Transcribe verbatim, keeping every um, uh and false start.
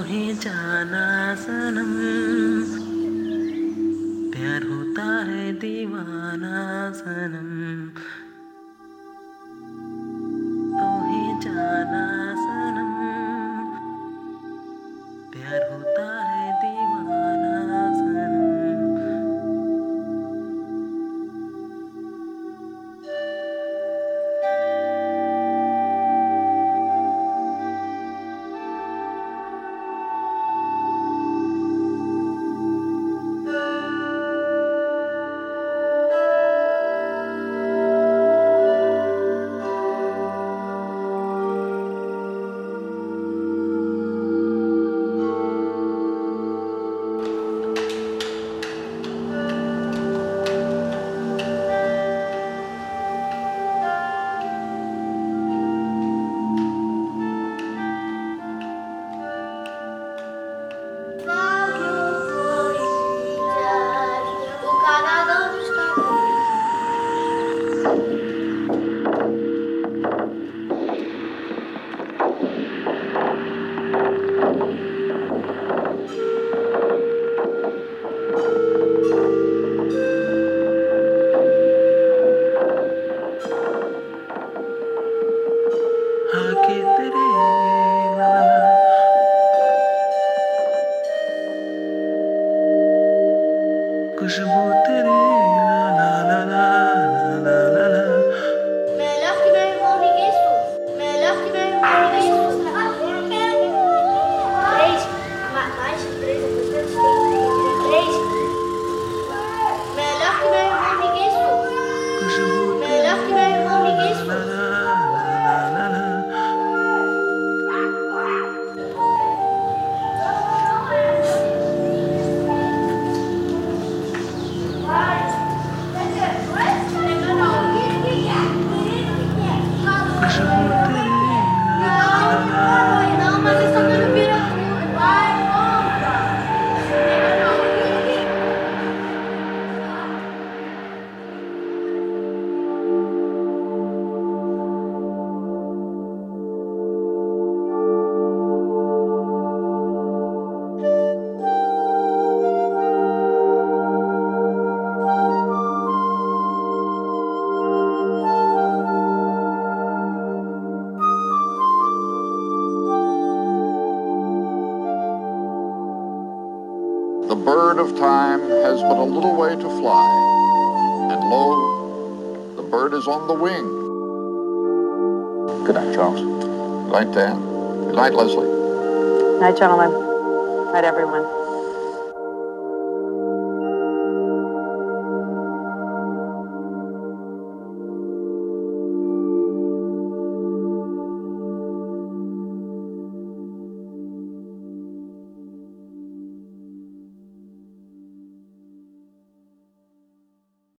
तुम्हें जाना सनम, प्यार होता है दीवाना सनम, तुम्हें जाना सनम, प्यार होता है दीवाना सनम। आके तेरे ला ला ला, खुशबू तेरे ला ला ला ला ला ला ला। Melhor que meu irmão, ninguém estuda. Melhor que meu irmão, ninguém estuda. Três, ma- mais de três, depois eu tenho três. Melhor que meu irmão, ninguém estuda. खुशबू Melhor que meu irmão, ninguém ला estuda. ला ला ला ला। खुशबू तेरे ला ला ला ला। Não, mas eles estão dando pira tudo. Vai, compra. The bird of time has but a little way to fly, and lo, the bird is on the wing. Good night, Charles. Good night, Dan. Good night, Leslie. Night, gentlemen. Night, everyone.